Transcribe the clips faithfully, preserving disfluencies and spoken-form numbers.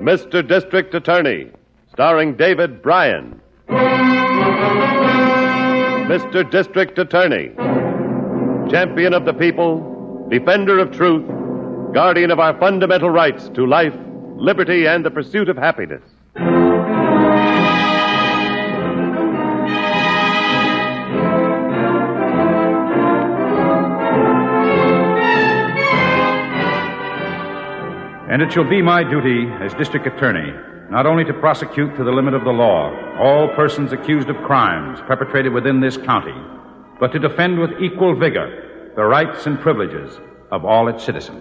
Mister District Attorney, starring David Bryan. Mister District Attorney, champion of the people, defender of truth, guardian of our fundamental rights to life, liberty, and the pursuit of happiness. And it shall be my duty as district attorney not only to prosecute to the limit of the law all persons accused of crimes perpetrated within this county, but to defend with equal vigor the rights and privileges of all its citizens.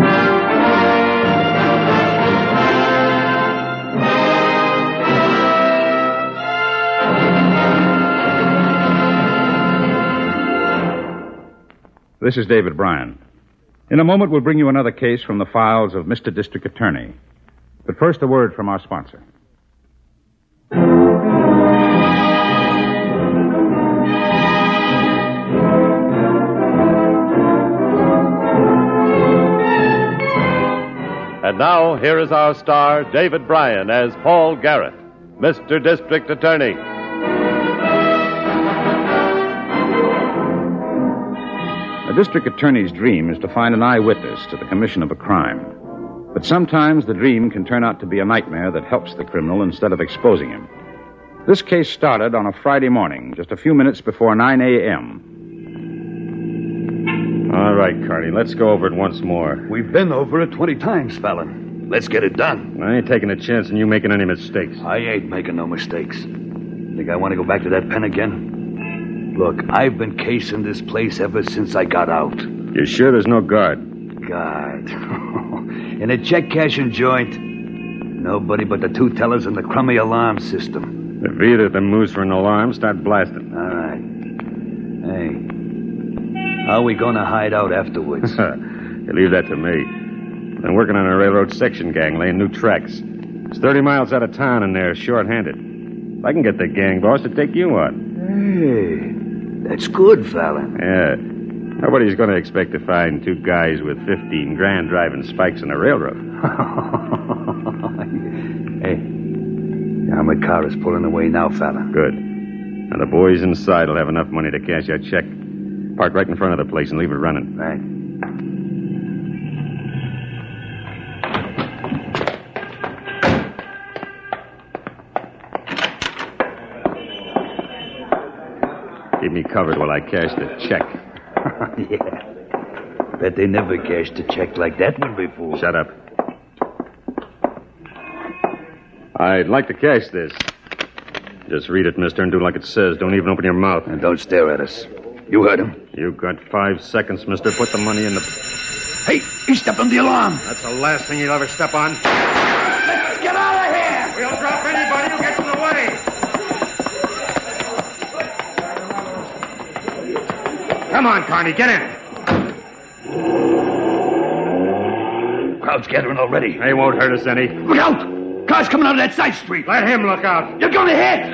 This is David Bryan. In a moment, we'll bring you another case from the files of Mister District Attorney. But first, a word from our sponsor. And now, here is our star, David Bryan, as Paul Garrett, Mister District Attorney. A district attorney's dream is to find an eyewitness to the commission of a crime. But sometimes the dream can turn out to be a nightmare that helps the criminal instead of exposing him. This case started on a Friday morning, just a few minutes before nine a.m. All right, Carney, let's go over it once more. We've been over it twenty times, Fallon. Let's get it done. I ain't taking a chance on you making any mistakes. I ain't making no mistakes. Think I want to go back to that pen again? Look, I've been casing this place ever since I got out. You sure there's no guard? Guard. In a check-cashing joint, nobody but the two tellers and the crummy alarm system. If either of them moves for an alarm, start blasting. All right. Hey, how are we going to hide out afterwards? You leave that to me. I'm working on a railroad section gang laying new tracks. It's thirty miles out of town and they're short-handed. I can get the gang boss to take you on. Hey, that's good, Fallon. Yeah. Nobody's going to expect to find two guys with fifteen grand driving spikes on a railroad. Hey, the armored car is pulling away now, Fallon. Good. Now the boys inside will have enough money to cash your check. Park right in front of the place and leave it running. Right. Keep me covered while I cash the check. Yeah. Bet they never cashed a check like that one before. Shut up. I'd like to cash this. Just read it, mister, and do like it says. Don't even open your mouth. And don't stare at us. You heard him. You've got five seconds, mister. Put the money in the... Hey, he stepped on the alarm. That's the last thing you'll ever step on. Let's get out of here. We'll drop anybody who gets in the way. Come on, Carney, get in. Crowd's gathering already. They won't hurt us any. Look out! Car's coming out of that side street. Let him look out. You're going to hit.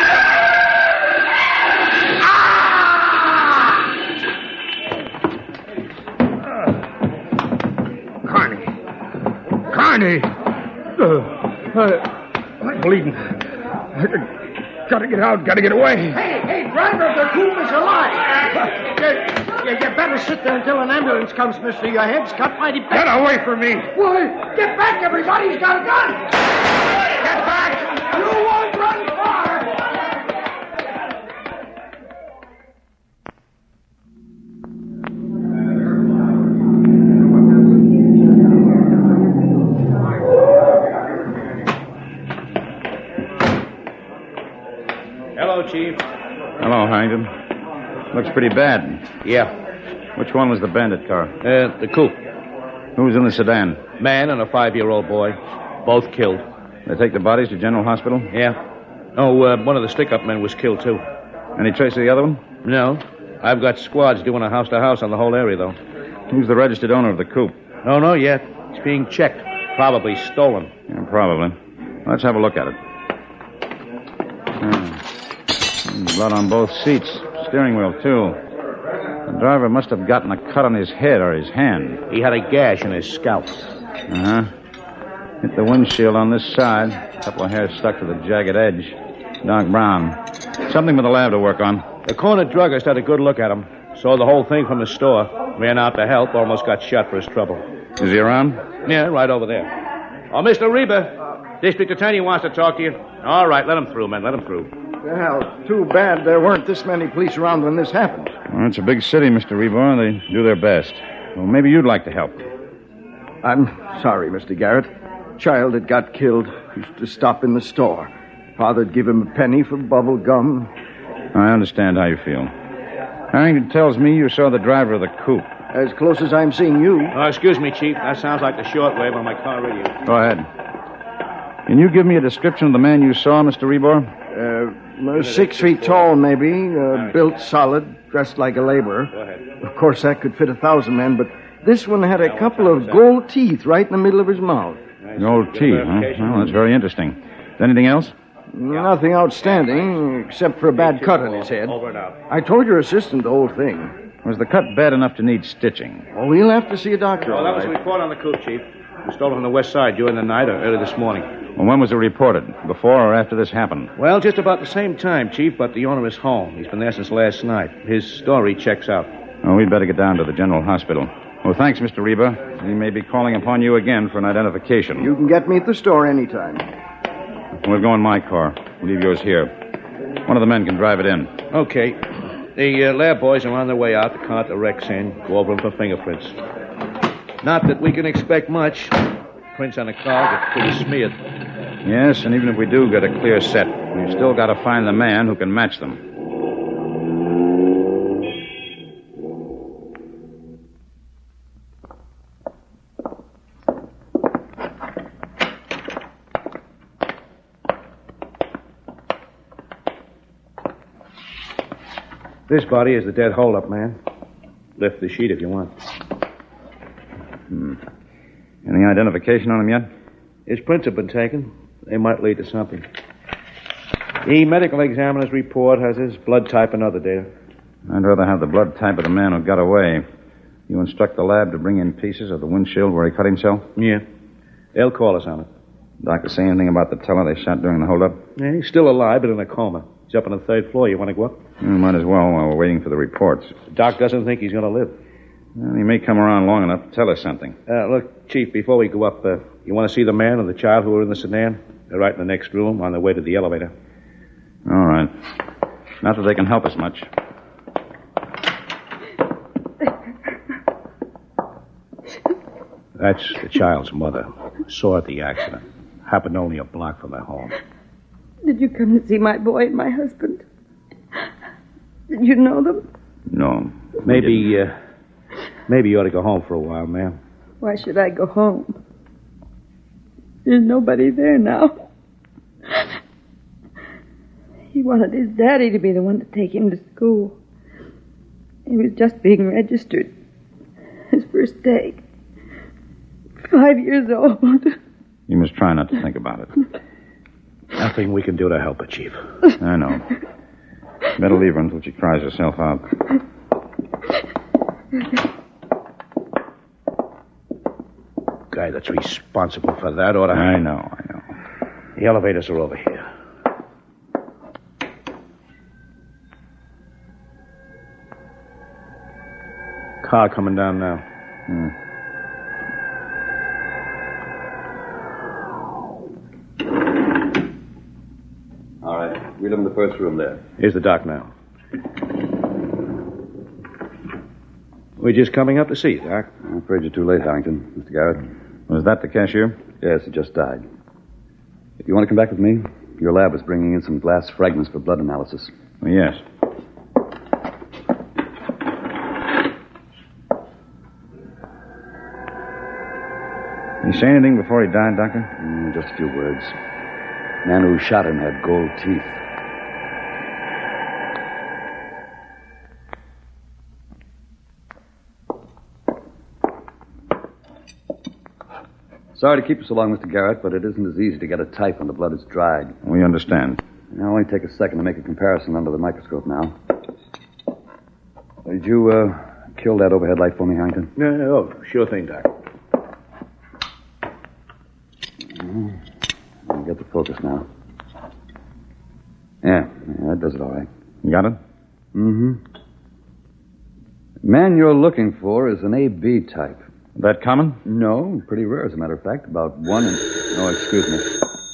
Carney. Carney. Uh, uh, I'm bleeding. Gotta get out, gotta get away. Hey, hey, driver, the coupe is alive. You, you, you better sit there until an ambulance comes, mister. Your head's cut mighty bad. Get away from me. Well, get back, everybody. He's got a gun. Get back. You won't run far. Hello, Chief. Hello, Harrington. Looks pretty bad. Yeah. Which one was the bandit car? Uh, the coupe. Who was in the sedan? Man and a five-year-old boy. Both killed. They take the bodies to General Hospital? Yeah. Oh, uh, one of the stick-up men was killed, too. Any trace of the other one? No. I've got squads doing a house-to-house on the whole area, though. Who's the registered owner of the coupe? No, no, yet. It's being checked. Probably stolen. Yeah, probably. Let's have a look at it. Hmm. Blood on both seats. Steering wheel, too. The driver must have gotten a cut on his head or his hand. He had a gash in his scalp. Uh-huh. Hit the windshield on this side. A couple of hairs stuck to the jagged edge. Dark brown. Something for the lab to work on. The corner druggist had a good look at him. Saw the whole thing from the store. Ran out to help. Almost got shot for his trouble. Is he around? Yeah, right over there. Oh, Mister Reba. District Attorney wants to talk to you. All right, let him through, man. Let him through. Well, too bad there weren't this many police around when this happened. Well, it's a big city, Mister Rebor. They do their best. Well, maybe you'd like to help. I'm sorry, Mister Garrett. Child that got killed used to stop in the store. Father'd give him a penny for bubble gum. I understand how you feel. Harrington tells me you saw the driver of the coupe. As close as I'm seeing you. Oh, excuse me, Chief. That sounds like the shortwave on my car radio. Go ahead. Can you give me a description of the man you saw, Mister Rebor? Uh, six feet tall, maybe. Uh, built solid, dressed like a laborer. Go ahead. Of course, that could fit a thousand men, but this one had a couple of gold teeth right in the middle of his mouth. Gold teeth, huh? Well, that's very interesting. Anything else? Nothing outstanding, except for a bad cut on his head. Over and out. I told your assistant the whole thing. Was the cut bad enough to need stitching? Oh, we'll have to see a doctor. Oh, that was all a right. report on the coupe, Chief. It was stolen on the west side during the night or early this morning. Well, when was it reported? Before or after this happened? Well, just about the same time, Chief, but the owner is home. He's been there since last night. His story checks out. Oh, we'd better get down to the general hospital. Well, thanks, Mister Reba. We may be calling upon you again for an identification. You can get me at the store anytime. We'll go in my car. Leave yours here. One of the men can drive it in. Okay. The uh, lab boys are on their way out to cart the wrecks in, go over them for fingerprints. Not that we can expect much. Prints on the car get pretty smeared. Yes, and even if we do get a clear set, we've still got to find the man who can match them. This body is the dead hold-up man. Lift the sheet if you want. Hmm. Any identification on him yet? His prints have been taken. They might lead to something. The medical examiner's report has his blood type and other data. I'd rather have the blood type of the man who got away. You instruct the lab to bring in pieces of the windshield where he cut himself? Yeah. They'll call us on it. Doctor say anything about the teller they shot during the holdup? Yeah, he's still alive, but in a coma. He's up on the third floor. You want to go up? We might as well while we're waiting for the reports. The doc doesn't think he's going to live. Well, he may come around long enough to tell us something. Uh, look, Chief, before we go up, uh, you want to see the man and the child who were in the sedan? They're right in the next room on their way to the elevator. All right. Not that they can help us much. That's the child's mother. Saw at the accident. Happened only a block from their home. Did you come to see my boy and my husband? Did you know them? No. Maybe, uh, maybe you ought to go home for a while, ma'am. Why should I go home? There's nobody there now. He wanted his daddy to be the one to take him to school. He was just being registered. His first day. Five years old. You must try not to think about it. Nothing we can do to help her, Chief. I know. Better leave her until she cries herself out. Guy that's responsible for that ought to... I know, I know. The elevators are over here. Car coming down now. Hmm. All right. Wheel him in the first room there. Here's the doc now. We're just coming up to see you, Doc. I'm afraid you're too late, Harrington. Mister Garrett. Was that the cashier? Yes, he just died. If you want to come back with me, your lab is bringing in some glass fragments for blood analysis. Well, yes. Did he say anything before he died, Doctor? Mm, just a few words. The man who shot him had gold teeth. Sorry to keep you so long, Mister Garrett, but it isn't as easy to get a type when the blood is dried. We understand. It'll only take a second to make a comparison under the microscope now. Did you uh, kill that overhead light for me, Harrington? No, no, oh, sure thing, Doc. get the focus now. Yeah, yeah, that does it all right. You got it? Mm-hmm. Man you're looking for is an A B type. That common? No, pretty rare, as a matter of fact. About one in... Oh, excuse me.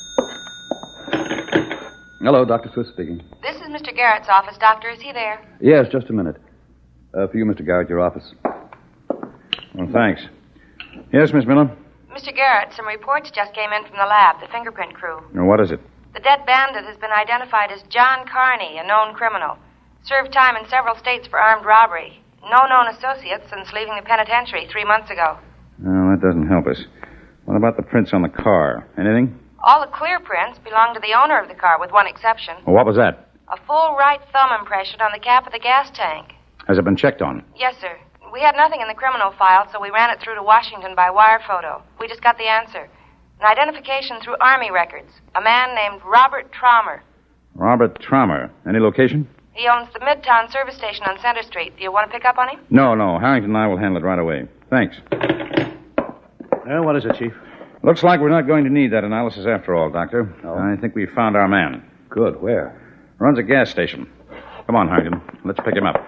Hello, Doctor Swift speaking. This is Mister Garrett's office, Doctor. Is he there? Yes, just a minute. Uh, for you, Mister Garrett, your office. Well, thanks. Yes, Miss Miller? Mister Garrett, some reports just came in from the lab, the fingerprint crew. Now, what is it? The dead bandit has been identified as John Carney, a known criminal. Served time in several states for armed robbery. No known associates since leaving the penitentiary three months ago. Well, that doesn't help us. What about the prints on the car? Anything? All the clear prints belong to the owner of the car, with one exception. Well, what was that? A full right thumb impression on the cap of the gas tank. Has it been checked on? Yes, sir. We had nothing in the criminal file, so we ran it through to Washington by wire photo. We just got the answer. An identification through Army records. A man named Robert Traumer. Robert Traumer. Any location? He owns the Midtown service station on Center Street. Do you want to pick up on him? No, no. Harrington and I will handle it right away. Thanks. Well, what is it, Chief? Looks like we're not going to need that analysis after all, Doctor. Oh. I think we found our man. Good. Where? Runs a gas station. Come on, Harrington. Let's pick him up.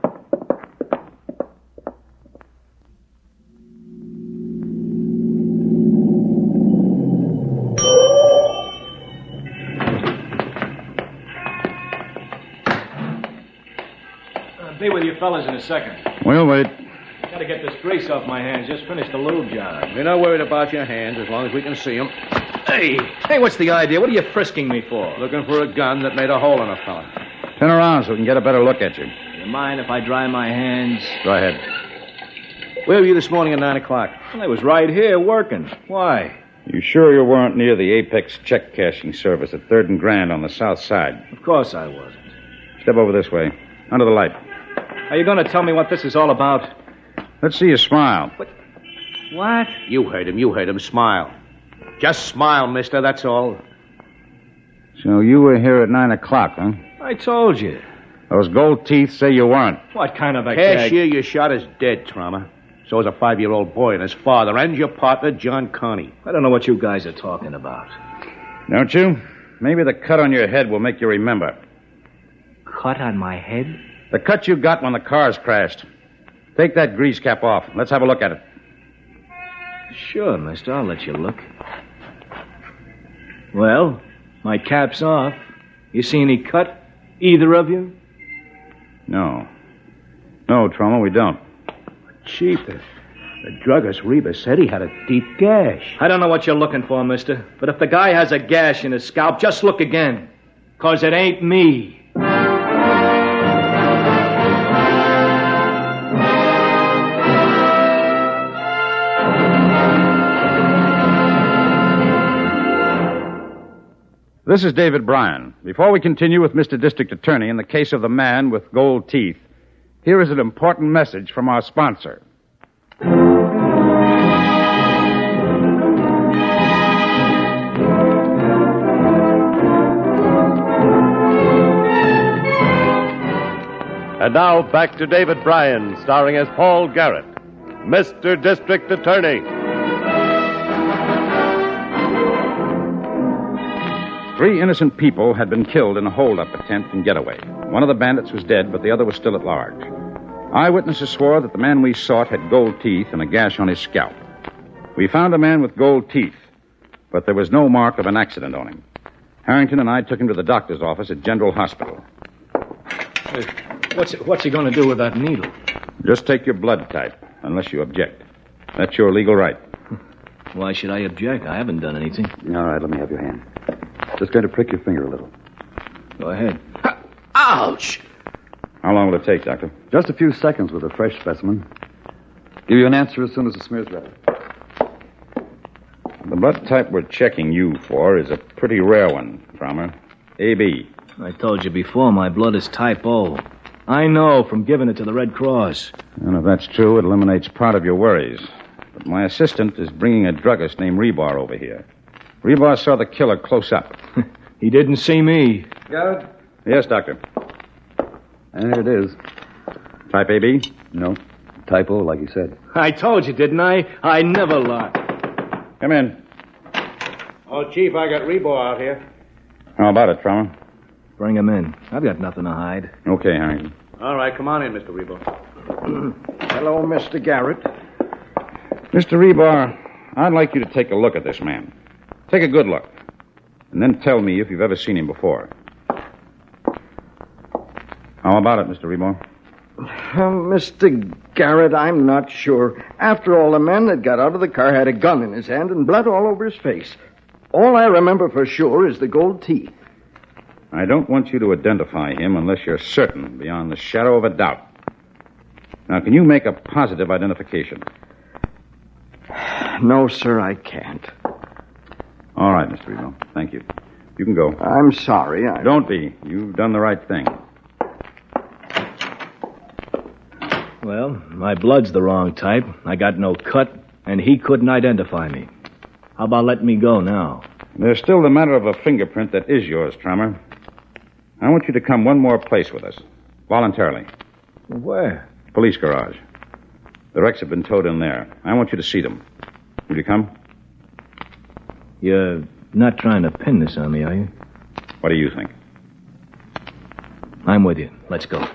I'll be with you fellas in a second. We'll wait. Gotta get this grease off my hands. Just finished the lube job. We're not worried about your hands as long as we can see them. Hey! Hey, what's the idea? What are you frisking me for? Looking for a gun that made a hole in a fella. Turn around so we can get a better look at you. You mind if I dry my hands? Go ahead. Where were you this morning at nine o'clock? Well, I was right here working. Why? You sure you weren't near the Apex check cashing service at third and Grand on the south side? Of course I wasn't. Step over this way. Under the light. Are you going to tell me what this is all about? Let's see you smile. What? You heard him. You heard him. Smile. Just smile, mister. That's all. So you were here at nine o'clock, huh? I told you. Those gold teeth say you weren't. What kind of a gag? Cashier you shot is dead, Trauma. So is a five-year-old boy and his father and your partner, John Carney. I don't know what you guys are talking about. Don't you? Maybe the cut on your head will make you remember. Cut on my head? The cut you got when the cars crashed. Take that grease cap off. Let's have a look at it. Sure, mister. I'll let you look. Well, my cap's off. You see any cut? Either of you? No. No, Trauma, we don't. Chief, the, the druggist Reba said he had a deep gash. I don't know what you're looking for, mister. But if the guy has a gash in his scalp, just look again. 'Cause it ain't me. This is David Bryan. Before we continue with Mister District Attorney in the case of the man with gold teeth, here is an important message from our sponsor. And now back to David Bryan, starring as Paul Garrett, Mister District Attorney. Three innocent people had been killed in a hold-up attempt and getaway. One of the bandits was dead, but the other was still at large. Eyewitnesses swore that the man we sought had gold teeth and a gash on his scalp. We found a man with gold teeth, but there was no mark of an accident on him. Harrington and I took him to the doctor's office at General Hospital. Hey, what's, what's he going to do with that needle? Just take your blood type, unless you object. That's your legal right. Why should I object? I haven't done anything. All right, let me have your hand. Just going to prick your finger a little. Go ahead. Ouch! How long will it take, Doctor? Just a few seconds with a fresh specimen. Give you an answer as soon as the smear's ready. The blood type we're checking you for is a pretty rare one, Frommer. A B. I told you before, my blood is type O. I know from giving it to the Red Cross. And if that's true, it eliminates part of your worries. But my assistant is bringing a druggist named Rebar over here. Rebar saw the killer close up. He didn't see me. Got it? Yes, Doctor. And here it is. Type A B? No. Typo, like you said. I told you, didn't I? I never lie. Come in. Oh, Chief, I got Rebo out here. How about it, Trummer? Bring him in. I've got nothing to hide. Okay, Harrington. All right, come on in, Mister Rebo. Hello, Mister Garrett. Mister Rebar, I'd like you to take a look at this man. Take a good look. And then tell me if you've ever seen him before. How about it, Mister Rebar? Uh, Mister Garrett, I'm not sure. After all, the man that got out of the car had a gun in his hand and blood all over his face. All I remember for sure is the gold teeth. I don't want you to identify him unless you're certain, beyond the shadow of a doubt. Now, can you make a positive identification? No, sir, I can't. All right, Mister Rebar. Thank you. You can go. I'm sorry. I... Don't be. You've done the right thing. Well, my blood's the wrong type. I got no cut, and he couldn't identify me. How about letting me go now? There's still the matter of a fingerprint that is yours, Trummer. I want you to come one more place with us. Voluntarily. Where? Police garage. The wrecks have been towed in there. I want you to see them. Will you come? You're not trying to pin this on me, are you? What do you think? I'm with you. Let's go.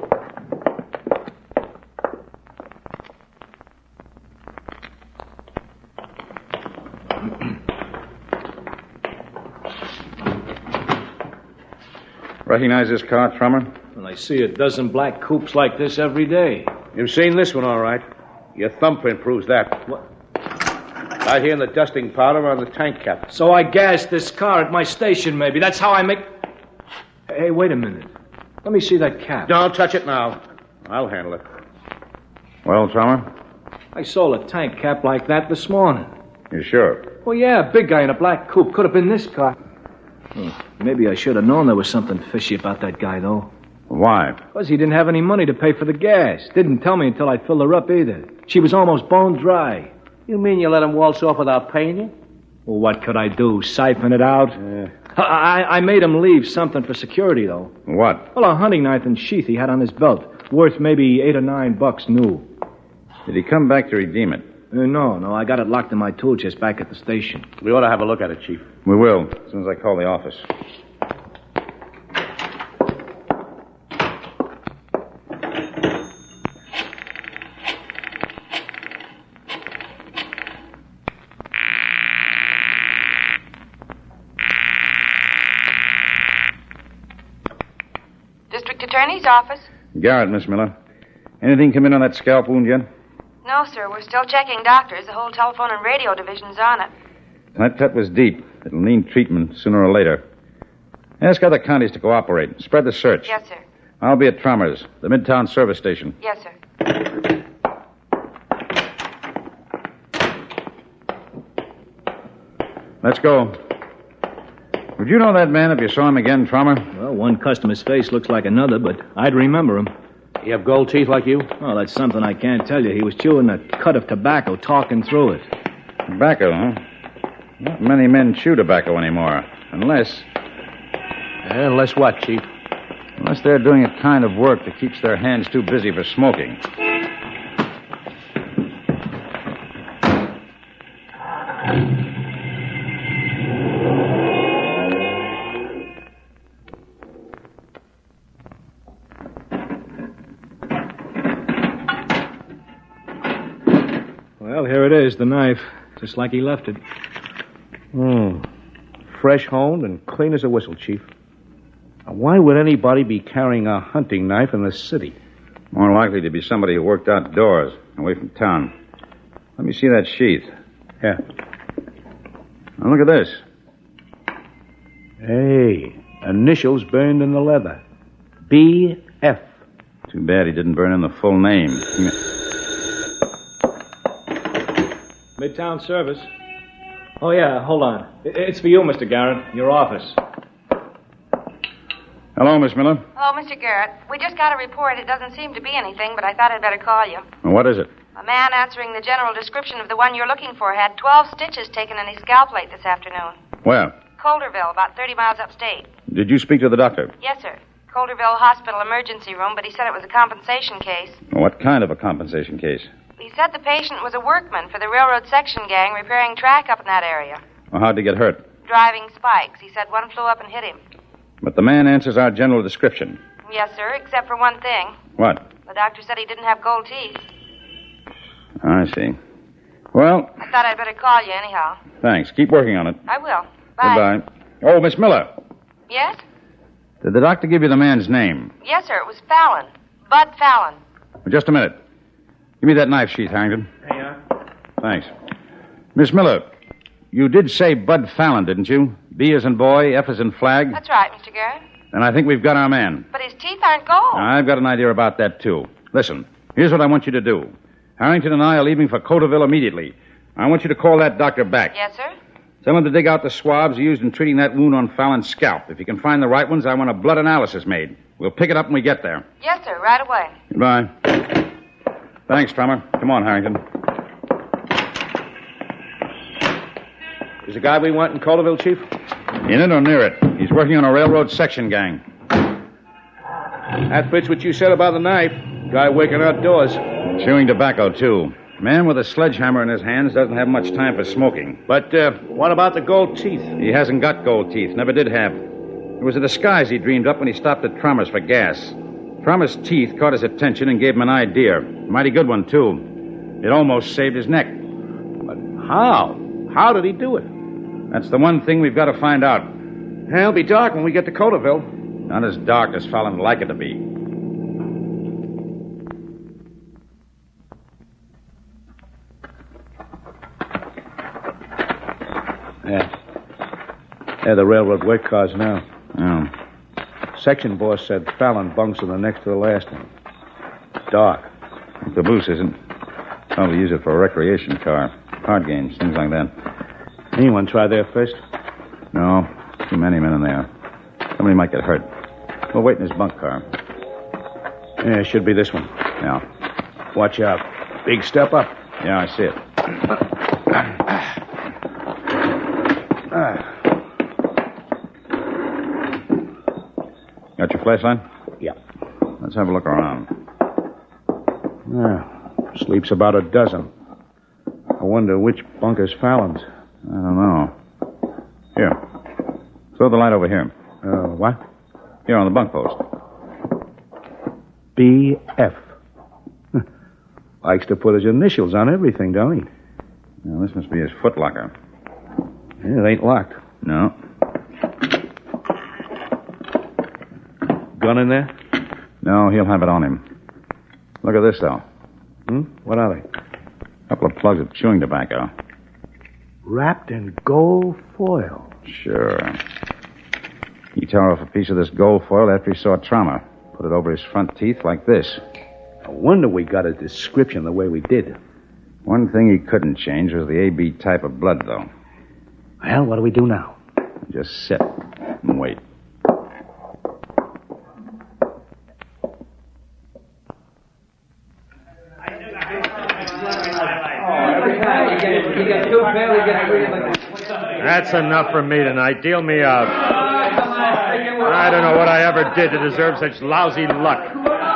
Recognize this car, Trummer? Well, I see a dozen black coupes like this every day. You've seen this one, all right. Your thumbprint proves that. What? Right here in the dusting powder on the tank cap. So I gassed this car at my station, maybe. That's how I make... Hey, wait a minute. Let me see that cap. Don't touch it now. I'll handle it. Well, Trummer? I sold a tank cap like that this morning. You sure? Well, yeah, a big guy in a black coupe. Could have been this car. Hmm. Maybe I should have known there was something fishy about that guy, though. Why? Because he didn't have any money to pay for the gas. Didn't tell me until I filled her up, either. She was almost bone dry. You mean you let him waltz off without paying you? Well, what could I do? Siphon it out? Yeah. I, I made him leave something for security, though. What? Well, a hunting knife and sheath he had on his belt. Worth maybe eight or nine bucks new. Did he come back to redeem it? Uh, no, no, I got it locked in my tool chest back at the station. We ought to have a look at it, Chief. We will, as soon as I call the office. District Attorney's office. Garrett, Miss Miller. Anything come in on that scalp wound yet? No, sir. We're still checking doctors. The whole telephone and radio division's on it. That cut was deep. It'll need treatment sooner or later. Ask other counties to cooperate. Spread the search. Yes, sir. I'll be at Trummer's, the Midtown service station. Yes, sir. Let's go. Would you know that man if you saw him again, Trummer? Well, one customer's face looks like another, but I'd remember him. You have gold teeth like you? Oh, that's something I can't tell you. He was chewing a cut of tobacco, talking through it. Tobacco, huh? Not many men chew tobacco anymore. Unless... Yeah, unless what, Chief? Unless they're doing a kind of work that keeps their hands too busy for smoking. Well, here it is, the knife. Just like he left it. Hmm. Fresh honed and clean as a whistle, Chief. Now, why would anybody be carrying a hunting knife in the city? More likely to be somebody who worked outdoors, away from town. Let me see that sheath. Yeah. Now, look at this. Hey, initials burned in the leather. B F. Too bad he didn't burn in the full name. Midtown service. Oh, yeah, hold on. It's for you, Mister Garrett. Your office. Hello, Miss Miller. Hello, Mister Garrett. We just got a report. It doesn't seem to be anything, but I thought I'd better call you. What is it? A man answering the general description of the one you're looking for had twelve stitches taken in his scalp plate this afternoon. Where? Colderville, about thirty miles upstate. Did you speak to the doctor? Yes, sir. Colderville Hospital emergency room, but he said it was a compensation case. What kind of a compensation case? He said the patient was a workman for the railroad section gang repairing track up in that area. Well, how'd he get hurt? Driving spikes. He said one flew up and hit him. But the man answers our general description. Yes, sir, except for one thing. What? The doctor said he didn't have gold teeth. I see. Well... I thought I'd better call you anyhow. Thanks. Keep working on it. I will. Bye. Goodbye. Oh, Miss Miller. Yes? Did the doctor give you the man's name? Yes, sir. It was Fallon. Bud Fallon. Well, just a minute. Give me that knife sheath, Harrington. Here you are. Thanks. Miss Miller, you did say Bud Fallon, didn't you? B as in boy, F as in flag. That's right, Mister Garrett. And I think we've got our man. But his teeth aren't gold. I've got an idea about that, too. Listen, here's what I want you to do. Harrington and I are leaving for Cotaville immediately. I want you to call that doctor back. Yes, sir? Tell him to dig out the swabs used in treating that wound on Fallon's scalp. If you can find the right ones, I want a blood analysis made. We'll pick it up when we get there. Yes, sir. Right away. Goodbye. Thanks, Trummer. Come on, Harrington. Is the guy we want in Cotaville, Chief? In it or near it. He's working on a railroad section gang. That fits what you said about the knife. Guy working outdoors. Chewing tobacco, too. Man with a sledgehammer in his hands doesn't have much time for smoking. But uh, what about the gold teeth? He hasn't got gold teeth. Never did have. It was a disguise he dreamed up when he stopped at Trummer's for gas. Trummer's teeth caught his attention and gave him an idea. Mighty good one, too. It almost saved his neck. But how? How did he do it? That's the one thing we've got to find out. It'll be dark when we get to Cotaville. Not as dark as Fallon would like it to be. Yeah. Yeah, the railroad work cars now. Oh. Section boss said Fallon bunks in the next to the last one. Dark. The caboose isn't. Probably use it for a recreation car. Card games, things like that. Anyone try there first? No. Too many men in there. Somebody might get hurt. We'll wait in his bunk car. Yeah, it should be this one. Yeah. Watch out. Big step up. Yeah, I see it. Got your flashlight? Yeah. Let's have a look around. Yeah. Sleeps about a dozen. I wonder which bunk is Fallon's. I don't know. Here. Throw the light over here. Uh, what? Here on the bunk post. B F. Likes to put his initials on everything, don't he? Now, this must be his footlocker. Yeah, it ain't locked. No. Gun in there? No, he'll have it on him. Look at this, though. Hmm? What are they? A couple of plugs of chewing tobacco. Wrapped in gold foil. Sure. He tore off a piece of this gold foil after he saw trauma. Put it over his front teeth like this. No wonder we got a description the way we did. One thing he couldn't change was the A B type of blood, though. Well, what do we do now? Just sit and wait. That's enough for me tonight. Deal me out. I don't know what I ever did to deserve such lousy luck.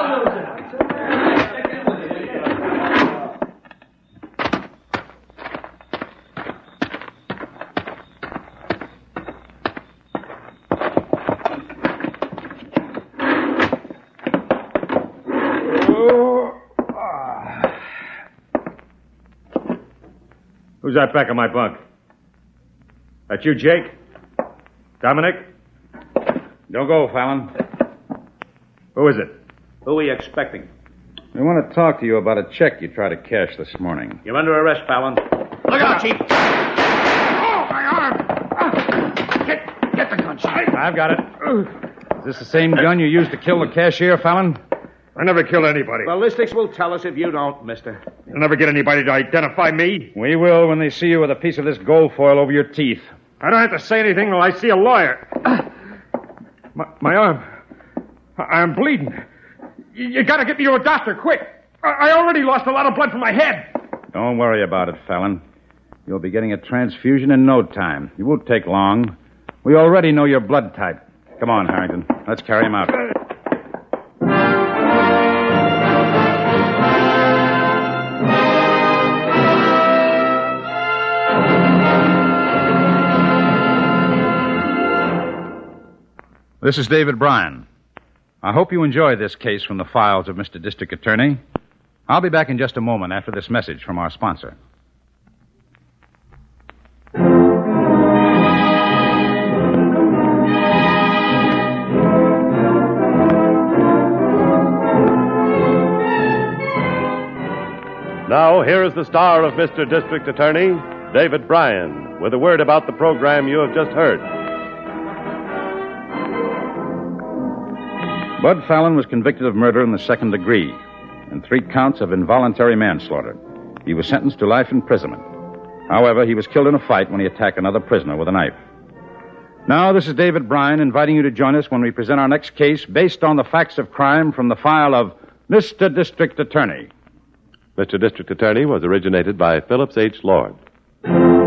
Who's that back of my bunk? That you, Jake? Dominic? Don't go, Fallon. Who is it? Who are you expecting? We want to talk to you about a check you tried to cash this morning. You're under arrest, Fallon. Look out, Chief! Oh, my arm! Get, get the gun, Chief. I've got it. Is this the same gun you used to kill the cashier, Fallon? I never killed anybody. Ballistics will tell us if you don't, mister. You'll never get anybody to identify me. We will when they see you with a piece of this gold foil over your teeth. I don't have to say anything till I see a lawyer. My, my arm. I, I'm bleeding. You, you gotta get me to a doctor, quick. I, I already lost a lot of blood from my head. Don't worry about it, Fallon. You'll be getting a transfusion in no time. It won't take long. We already know your blood type. Come on, Harrington. Let's carry him out. This is David Bryan. I hope you enjoy this case from the files of Mister District Attorney. I'll be back in just a moment after this message from our sponsor. Now, here is the star of Mister District Attorney, David Bryan, with a word about the program you have just heard. Bud Fallon was convicted of murder in the second degree and three counts of involuntary manslaughter. He was sentenced to life imprisonment. However, he was killed in a fight when he attacked another prisoner with a knife. Now, this is David Bryan inviting you to join us when we present our next case based on the facts of crime from the file of Mister District Attorney. Mister District Attorney was originated by Phillips H. Lord.